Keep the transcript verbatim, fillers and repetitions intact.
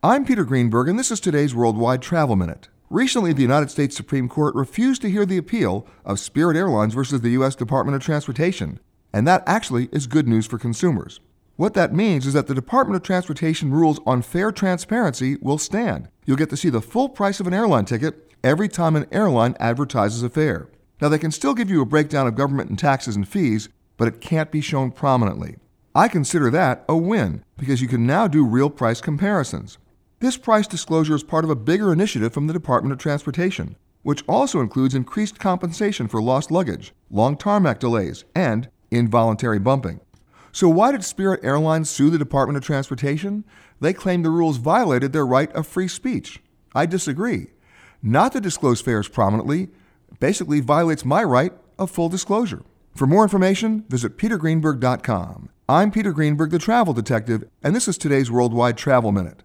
I'm Peter Greenberg, and this is today's Worldwide Travel Minute. Recently, the United States Supreme Court refused to hear the appeal of Spirit Airlines versus the U S Department of Transportation, and that actually is good news for consumers. What that means is that the Department of Transportation rules on fair transparency will stand. You'll get to see the full price of an airline ticket every time an airline advertises a fare. Now, they can still give you a breakdown of government and taxes and fees, but it can't be shown prominently. I consider that a win, because you can now do real price comparisons. This price disclosure is part of a bigger initiative from the Department of Transportation, which also includes increased compensation for lost luggage, long tarmac delays, and involuntary bumping. So why did Spirit Airlines sue the Department of Transportation? They claim the rules violated their right of free speech. I disagree. Not to disclose fares prominently basically violates my right of full disclosure. For more information, visit peter greenberg dot com. I'm Peter Greenberg, the travel detective, and this is today's Worldwide Travel Minute.